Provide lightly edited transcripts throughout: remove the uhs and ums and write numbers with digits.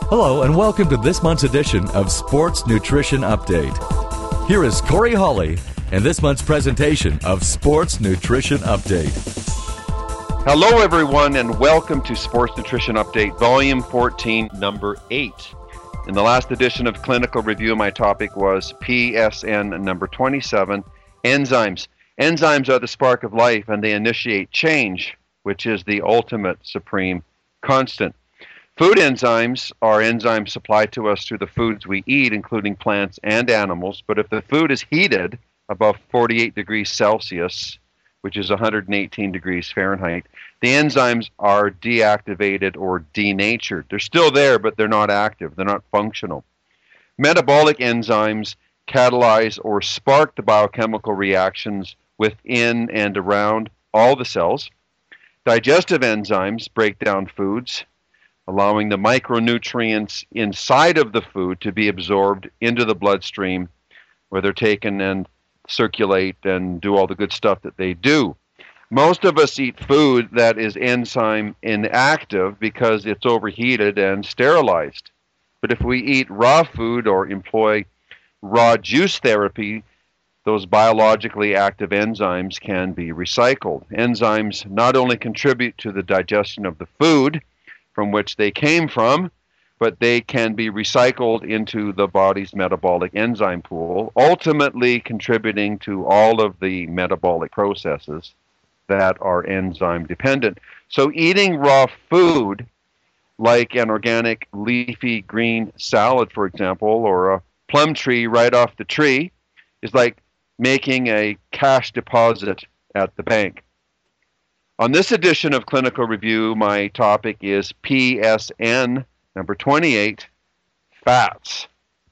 Hello and welcome to this month's edition of Sports Nutrition Update. Here is Corey Hawley and this month's presentation of Sports Nutrition Update. Hello everyone and welcome to Sports Nutrition Update, Volume 14, Number 8. In the last edition of Clinical Review, my topic was PSN number 27, enzymes. Enzymes are the spark of life and they initiate change, which is the ultimate supreme constant. Food enzymes are enzymes supplied to us through the foods we eat, including plants and animals. But if the food is heated above 48 degrees Celsius, which is 118 degrees Fahrenheit, the enzymes are deactivated or denatured. They're still there, but they're not active. They're not functional. Metabolic enzymes catalyze or spark the biochemical reactions within and around all the cells. Digestive enzymes break down foods, allowing the micronutrients inside of the food to be absorbed into the bloodstream, where they're taken and circulate and do all the good stuff that they do. Most of us eat food that is enzyme inactive because it's overheated and sterilized. But if we eat raw food or employ raw juice therapy, those biologically active enzymes can be recycled. Enzymes not only contribute to the digestion of the food from which they came from, but they can be recycled into the body's metabolic enzyme pool, ultimately contributing to all of the metabolic processes that are enzyme dependent. So eating raw food, like an organic leafy green salad, for example, or a plum tree right off the tree, is like making a cash deposit at the bank. On this edition of Clinical Review, my topic is PSN number 28, fats.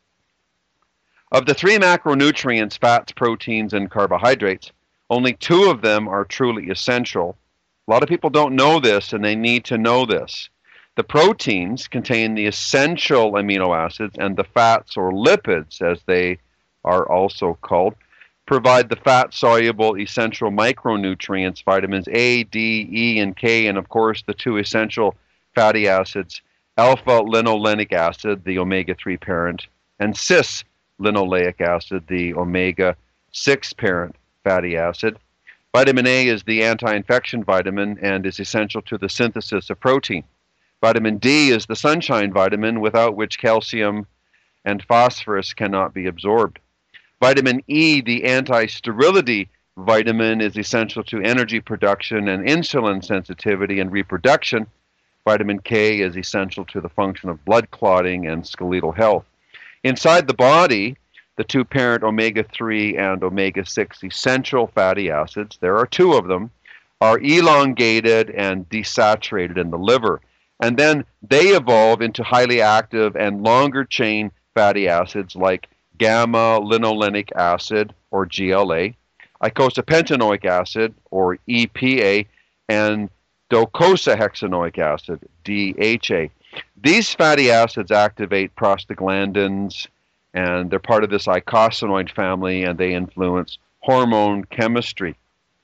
Of the three macronutrients, fats, proteins, and carbohydrates, only two of them are truly essential. A lot of people don't know this, and they need to know this. The proteins contain the essential amino acids, and the fats, or lipids as they are also called, provide the fat-soluble essential micronutrients, vitamins A, D, E, and K, and of course the two essential fatty acids, alpha-linolenic acid, the omega-3 parent, and cis-linoleic acid, the omega-6 parent fatty acid. Vitamin A is the anti-infection vitamin and is essential to the synthesis of protein. Vitamin D is the sunshine vitamin, without which calcium and phosphorus cannot be absorbed. Vitamin E, the anti-sterility vitamin, is essential to energy production and insulin sensitivity and reproduction. Vitamin K is essential to the function of blood clotting and skeletal health. Inside the body, the two parent omega-3 and omega-6 essential fatty acids, there are two of them, are elongated and desaturated in the liver. And then they evolve into highly active and longer chain fatty acids like gamma-linolenic acid, or GLA, eicosapentaenoic acid, or EPA, and docosahexaenoic acid, DHA. These fatty acids activate prostaglandins, and they're part of this eicosanoid family, and they influence hormone chemistry.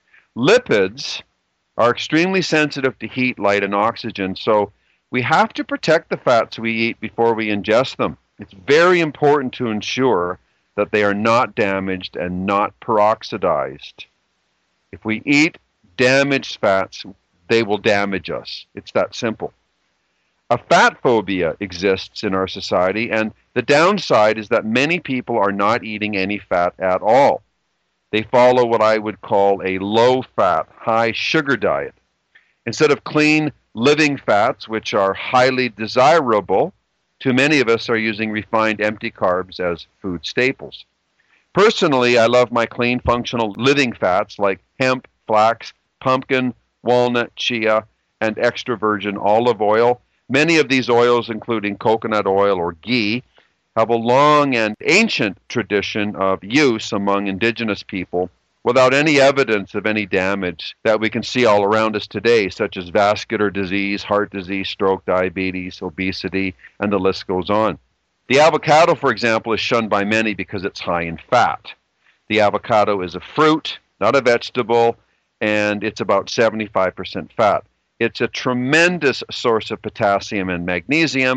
Lipids are extremely sensitive to heat, light, and oxygen, so we have to protect the fats we eat before we ingest them. It's very important to ensure that they are not damaged and not peroxidized. If we eat damaged fats, they will damage us. It's that simple. A fat phobia exists in our society, and the downside is that many people are not eating any fat at all. They follow what I would call a low-fat, high-sugar diet. Instead of clean living fats, which are highly desirable, too many of us are using refined empty carbs as food staples. Personally, I love my clean, functional living fats like hemp, flax, pumpkin, walnut, chia, and extra virgin olive oil. Many of these oils, including coconut oil or ghee, have a long and ancient tradition of use among indigenous people without any evidence of any damage that we can see all around us today, such as vascular disease, heart disease, stroke, diabetes, obesity, and the list goes on. The avocado, for example, is shunned by many because it's high in fat. The avocado is a fruit, not a vegetable, and it's about 75% fat. It's a tremendous source of potassium and magnesium,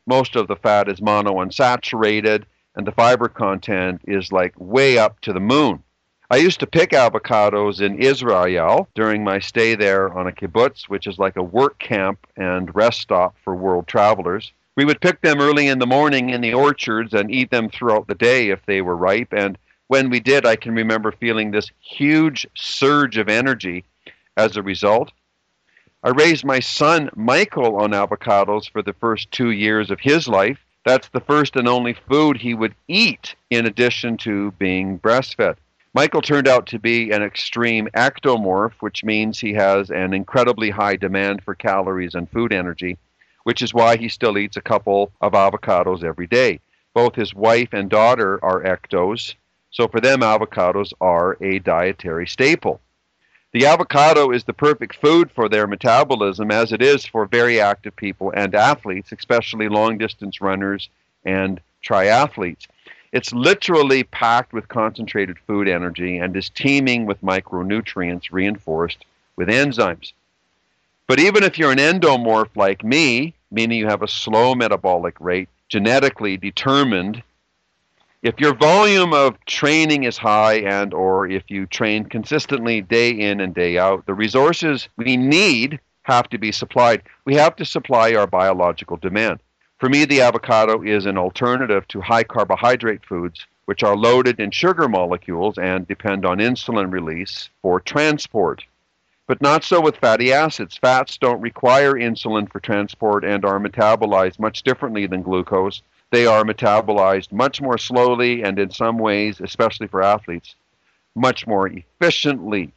most of the fat is monounsaturated, and the fiber content is like way up to the moon. I used to pick avocados in Israel during my stay there on a kibbutz, which is like a work camp and rest stop for world travelers. We would pick them early in the morning in the orchards and eat them throughout the day if they were ripe. And when we did, I can remember feeling this huge surge of energy as a result. I raised my son Michael on avocados for the first 2 years of his life. That's the first and only food he would eat in addition to being breastfed. Michael turned out to be an extreme ectomorph, which means he has an incredibly high demand for calories and food energy, which is why he still eats a couple of avocados every day. Both his wife and daughter are ectos, so for them avocados are a dietary staple. The avocado is the perfect food for their metabolism, as it is for very active people and athletes, especially long-distance runners and triathletes. It's literally packed with concentrated food energy and is teeming with micronutrients reinforced with enzymes. But even if you're an endomorph like me, meaning you have a slow metabolic rate, genetically determined, if your volume of training is high and or if you train consistently day in and day out, the resources we need have to be supplied. We have to supply our biological demand. For me, the avocado is an alternative to high carbohydrate foods, which are loaded in sugar molecules and depend on insulin release for transport. But not so with fatty acids. Fats don't require insulin for transport and are metabolized much differently than glucose. They are metabolized much more slowly and in some ways, especially for athletes, much more efficiently.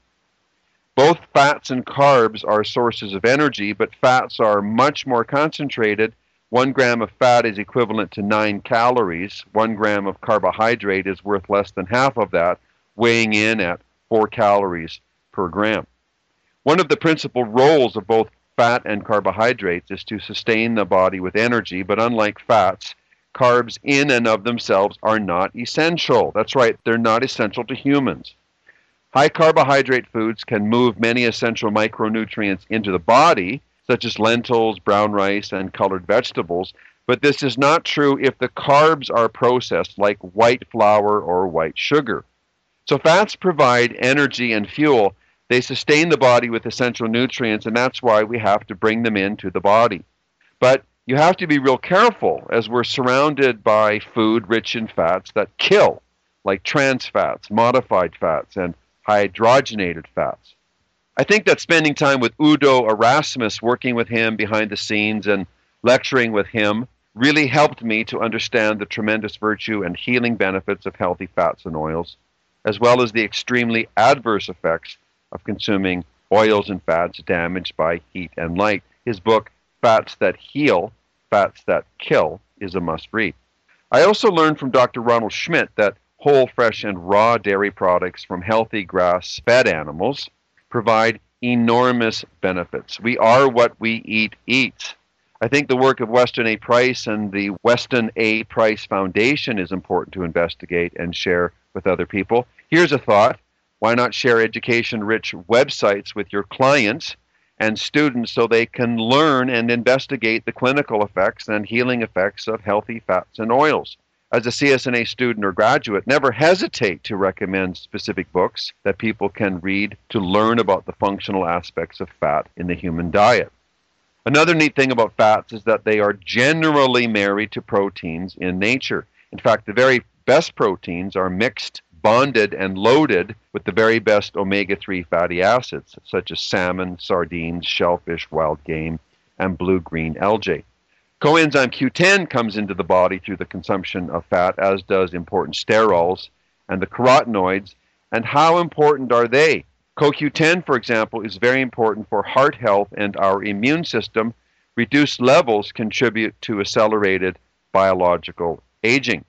Both fats and carbs are sources of energy, but fats are much more concentrated. 1 gram of fat is equivalent to 9 calories. 1 gram of carbohydrate is worth less than half of that, weighing in at 4 calories per gram. One of the principal roles of both fat and carbohydrates is to sustain the body with energy, but unlike fats, carbs in and of themselves are not essential. That's right, they're not essential to humans. High carbohydrate foods can move many essential micronutrients into the body, such as lentils, brown rice, and colored vegetables, but this is not true if the carbs are processed like white flour or white sugar. So fats provide energy and fuel. They sustain the body with essential nutrients, and that's why we have to bring them into the body. But you have to be real careful, as we're surrounded by food rich in fats that kill, like trans fats, modified fats, and hydrogenated fats. I think that spending time with Udo Erasmus, working with him behind the scenes and lecturing with him, really helped me to understand the tremendous virtue and healing benefits of healthy fats and oils, as well as the extremely adverse effects of consuming oils and fats damaged by heat and light. His book, Fats That Heal, Fats That Kill, is a must-read. I also learned from Dr. Ronald Schmidt that whole, fresh, and raw dairy products from healthy grass-fed animals provide enormous benefits. We are what we eat. I think the work of Weston A. Price and the Weston A. Price Foundation is important to investigate and share with other people. Here's a thought. Why not share education-rich websites with your clients and students so they can learn and investigate the clinical effects and healing effects of healthy fats and oils? As a CSNA student or graduate, never hesitate to recommend specific books that people can read to learn about the functional aspects of fat in the human diet. Another neat thing about fats is that they are generally married to proteins in nature. In fact, the very best proteins are mixed, bonded, and loaded with the very best omega-3 fatty acids, such as salmon, sardines, shellfish, wild game, and blue-green algae. Coenzyme Q10 comes into the body through the consumption of fat, as does important sterols and the carotenoids. And how important are they? CoQ10, for example, is very important for heart health and our immune system. Reduced levels contribute to accelerated biological aging.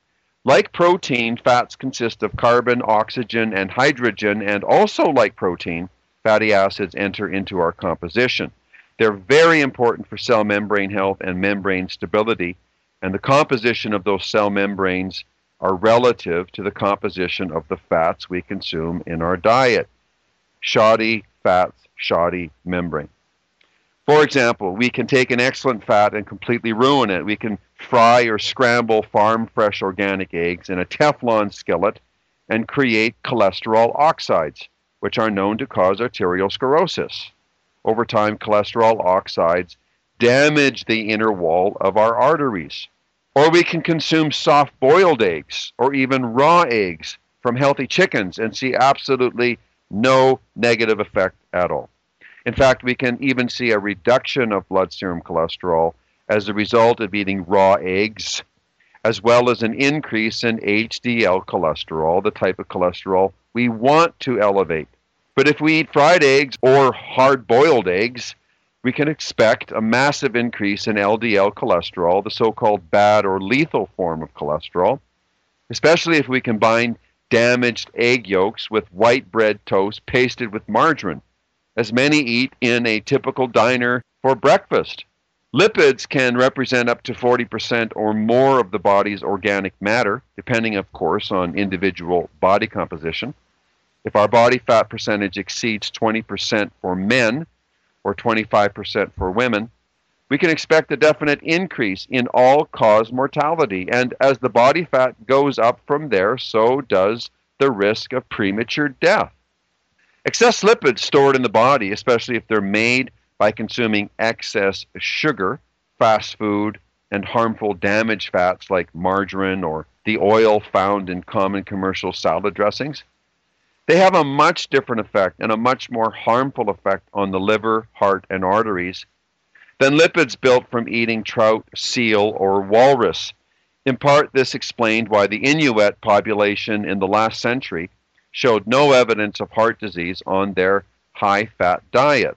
Like protein, fats consist of carbon, oxygen, and hydrogen, and also like protein, fatty acids enter into our composition. They're very important for cell membrane health and membrane stability, and the composition of those cell membranes are relative to the composition of the fats we consume in our diet. Shoddy fats, shoddy membrane. For example, we can take an excellent fat and completely ruin it. We can fry or scramble farm-fresh organic eggs in a Teflon skillet and create cholesterol oxides, which are known to cause arteriosclerosis. Over time, cholesterol oxides damage the inner wall of our arteries. Or we can consume soft-boiled eggs or even raw eggs from healthy chickens and see absolutely no negative effect at all. In fact, we can even see a reduction of blood serum cholesterol as a result of eating raw eggs, as well as an increase in HDL cholesterol, the type of cholesterol we want to elevate. But if we eat fried eggs or hard-boiled eggs, we can expect a massive increase in LDL cholesterol, the so-called bad or lethal form of cholesterol, especially if we combine damaged egg yolks with white bread toast pasted with margarine, as many eat in a typical diner for breakfast. Lipids can represent up to 40% or more of the body's organic matter, depending, of course, on individual body composition. If our body fat percentage exceeds 20% for men or 25% for women, we can expect a definite increase in all-cause mortality. And as the body fat goes up from there, so does the risk of premature death. Excess lipids stored in the body, especially if they're made by consuming excess sugar, fast food, and harmful damaged fats like margarine or the oil found in common commercial salad dressings, they have a much different effect and a much more harmful effect on the liver, heart, and arteries than lipids built from eating trout, seal, or walrus. In part, this explained why the Inuit population in the last century showed no evidence of heart disease on their high-fat diet.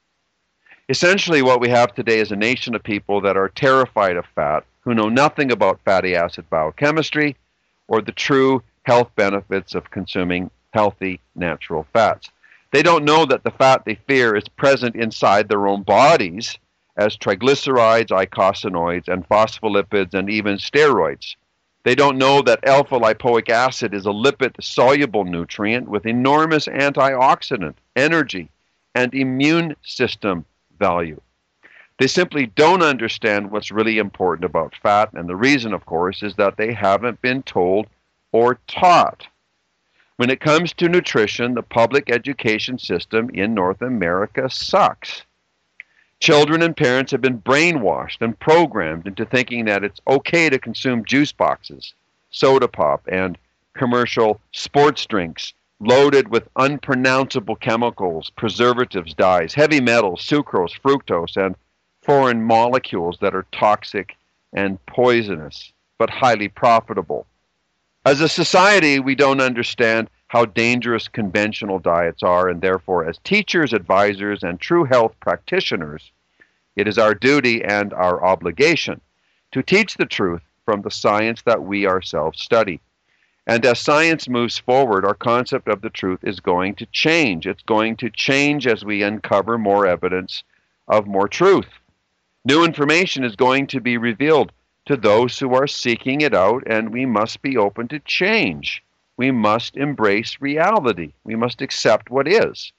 Essentially, what we have today is a nation of people that are terrified of fat, who know nothing about fatty acid biochemistry or the true health benefits of consuming healthy, natural fats. They don't know that the fat they fear is present inside their own bodies as triglycerides, eicosanoids, and phospholipids, and even steroids. They don't know that alpha-lipoic acid is a lipid-soluble nutrient with enormous antioxidant, energy, and immune system value. They simply don't understand what's really important about fat, and the reason, of course, is that they haven't been told or taught. When it comes to nutrition, the public education system in North America sucks. Children and parents have been brainwashed and programmed into thinking that it's okay to consume juice boxes, soda pop, and commercial sports drinks loaded with unpronounceable chemicals, preservatives, dyes, heavy metals, sucrose, fructose, and foreign molecules that are toxic and poisonous, but highly profitable. As a society, we don't understand how dangerous conventional diets are, and therefore, as teachers, advisors, and true health practitioners, it is our duty and our obligation to teach the truth from the science that we ourselves study. And as science moves forward, our concept of the truth is going to change. It's going to change as we uncover more evidence of more truth. New information is going to be revealed to those who are seeking it out, and we must be open to change. We must embrace reality. We must accept what is.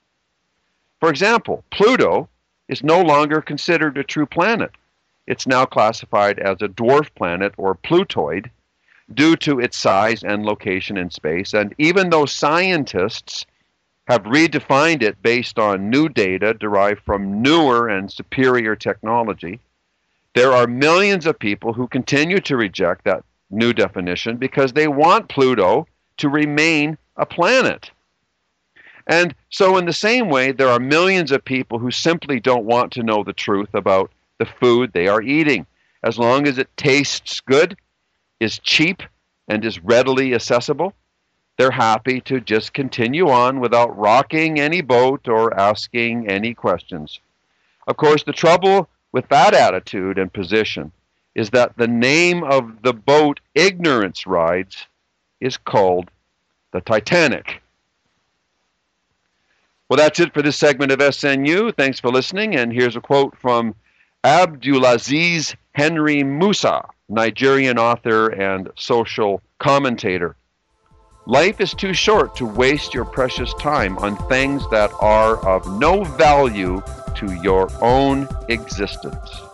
For example, Pluto is no longer considered a true planet. It's now classified as a dwarf planet or Plutoid due to its size and location in space. And even though scientists have redefined it based on new data derived from newer and superior technology, there are millions of people who continue to reject that new definition because they want Pluto to remain a planet. And so in the same way, there are millions of people who simply don't want to know the truth about the food they are eating. As long as it tastes good, is cheap, and is readily accessible, they're happy to just continue on without rocking any boat or asking any questions. Of course, the trouble with that attitude and position is that the name of the boat ignorance rides is called the Titanic. Well, that's it for this segment of SNU. Thanks for listening, and here's a quote from Abdulaziz Henry Musa, Nigerian author and social commentator. Life is too short to waste your precious time on things that are of no value to your own existence.